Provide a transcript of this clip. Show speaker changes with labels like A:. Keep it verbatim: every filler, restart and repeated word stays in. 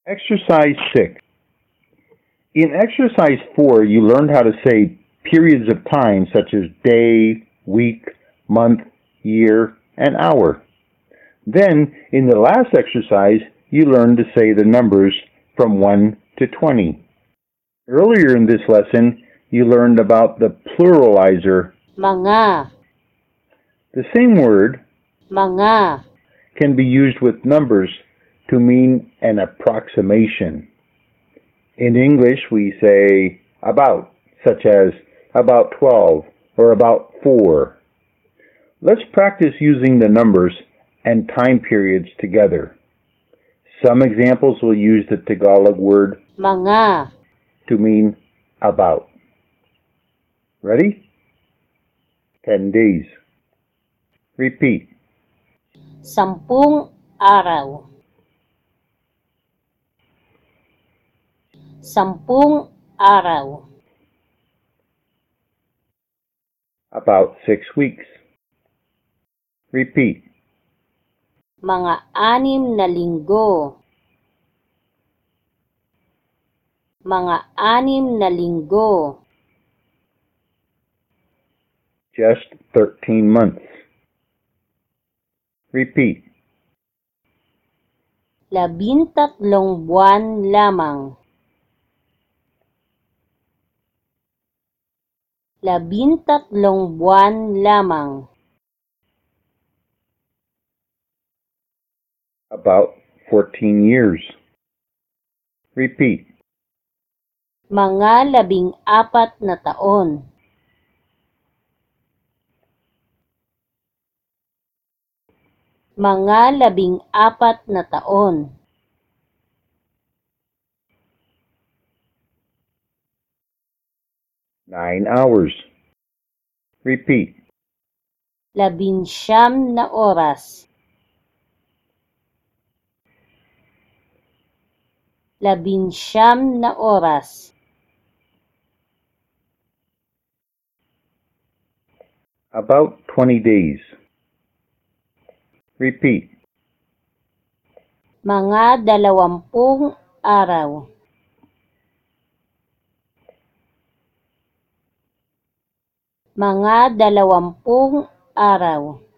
A: Exercise six. In exercise four, you learned how to say periods of time such as day, week, month, year, and hour. Then, in the last exercise, you learned to say the numbers from one to twenty. Earlier in this lesson, you learned about the pluralizer.
B: Mga.
A: The same word
B: Mga.
A: can be used with numbers to mean an approximation. In English, we say about, such as about twelve or about four. Let's practice using the numbers and time periods together. Some examples will use the Tagalog word
B: Mga.
A: to mean about. Ready? Ten days. Repeat.
B: Sampung araw. Sampung araw.
A: About six weeks. Repeat.
B: Mga anim na linggo. Mga anim na linggo.
A: Just thirteen months. Repeat.
B: Labintatlong buwan lamang. Labintatlong buwan lamang.
A: About fourteen years. Repeat.
B: Mga labing apat na taon. Mga labing apat na taon.
A: Nine hours. Repeat.
B: Labinsyam na oras. Labinsyam na oras.
A: About twenty days. Repeat.
B: Mga dalawampung araw. Mga dalawampung araw.